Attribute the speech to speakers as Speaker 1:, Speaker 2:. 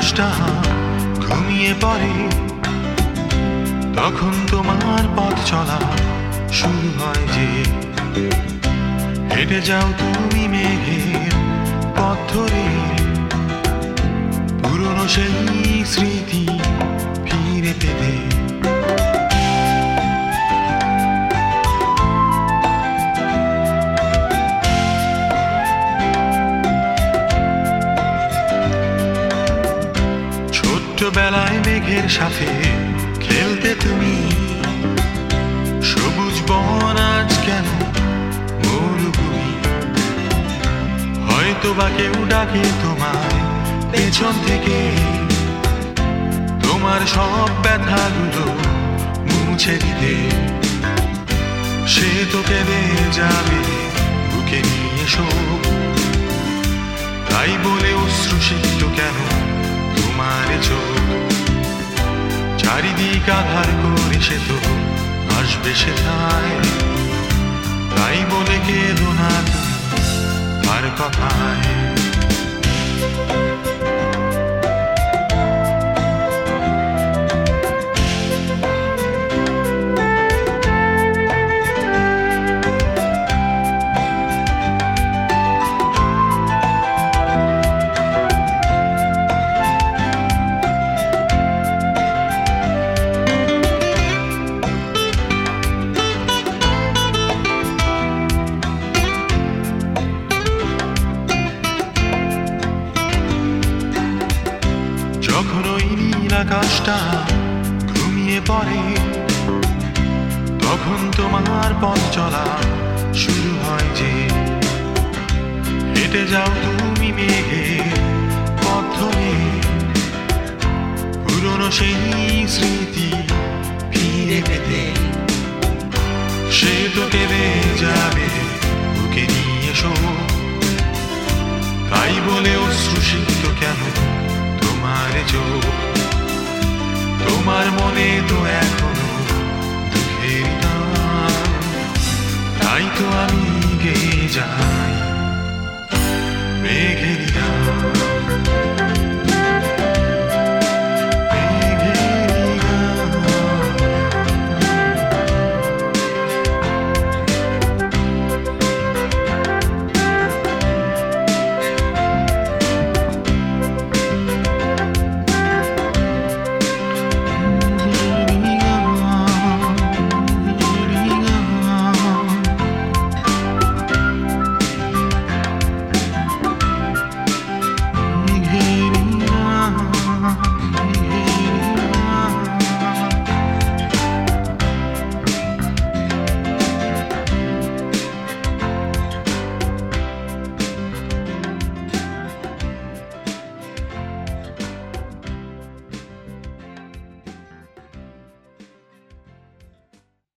Speaker 1: আকাশটা ঘুমিয়ে পড়ে, তখন তোমার পথ চলা শুরু হয় যে। হেঁটে যাও তুমি মেঘের পথ ধরে, পুরনো সেই স্মৃতি ফিরে পেতে। ছোট্টবেলায় মেঘের সাথে খেলতে তুমি, সবুজ বন আজ কেন মরুভূমি। হয়তো বা কেউ ডাকে তোমায় পেছন থেকে, তোমার সব ব্যথাগুলো মুছে দিতে। সে তো কেঁদে যাবে বুকে নিয়ে শোক, তাই বলে অশ্রুসিক্ত কেন তোমার চোখ। চারিদিক আধার করে সে তো আসবে সেথায়, তাই বলে কেঁদো না তুমি তার কথায়। যখন ওই নীল আকাশটা ঘুমিয়ে পড়ে, তখন তোমার পথ চলা শুরু হয় যে। হেঁটে যাও তুমি মেঘের পথ ধরে, পুরনো সেই স্মৃতি ফিরে পেতে। সে তো কেঁদে যাবে বুকে নিয়ে শোক, তাই বলে অশ্রুসিক্ত কেন তোমার চোখ। তোমার মনে তো এখনো দুঃখের গান, তাই তো আমি গেয়ে যাই মেঘের